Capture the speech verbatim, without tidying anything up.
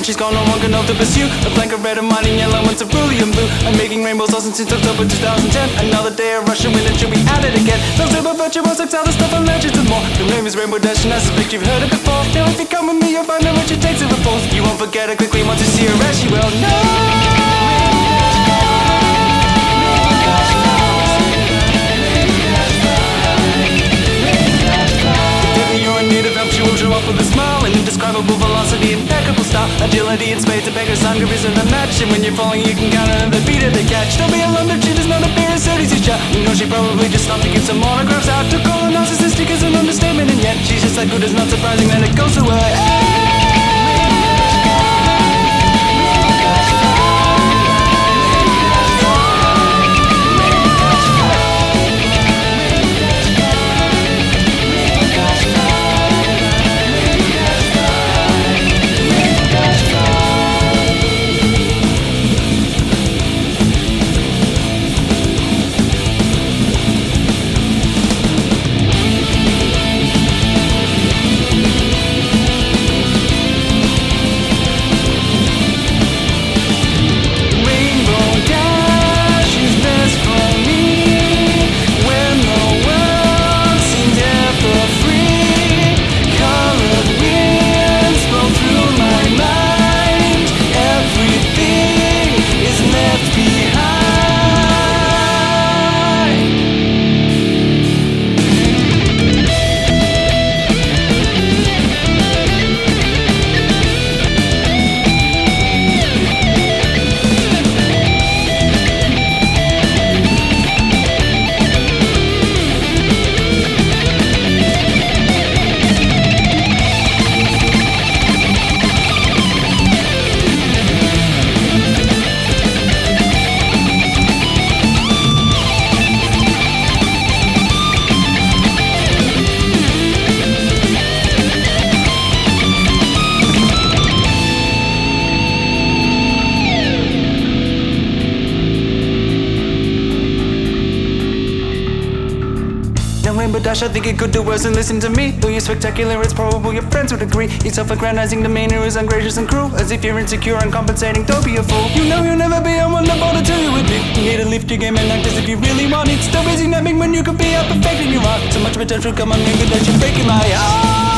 she's gone, no one can hope to pursue. A blank of red and mine in yellow and cerulean blue. I'm making rainbows all since October two thousand ten. Another day of rushing wind and she'll be at it again. Those super virtuous, excited stuff and legends and more. The name is Rainbow Dash and I suspect you've heard it before. Now if you come with me, you'll find out what she takes to repose. You won't forget her quickly once you see her as she will know. Show up with a smile, an indescribable velocity, impeccable style, agility in spades, a beggar's hunger isn't a match. And when you're falling, you can count on the beat of the catch. Don't be alarmed if she does not appear as soon as you shot. You know she probably just stopped to give some autographs out. To call her narcissistic is an understatement, and yet she's just that good. It's not surprising that it goes to her. Rainbow Dash, I think it could do worse than listen to me. Though you're spectacular, it's probable your friends would agree. Your self-aggrandizing demeanor is ungracious and cruel, as if you're insecure and compensating. Don't be a fool. You know you'll never be on one to tell you would be. You need to lift your game and act as if you really want it. Still busy napping when you could be out perfecting your art. So much potential, come on, Rainbow Dash, you're breaking my heart.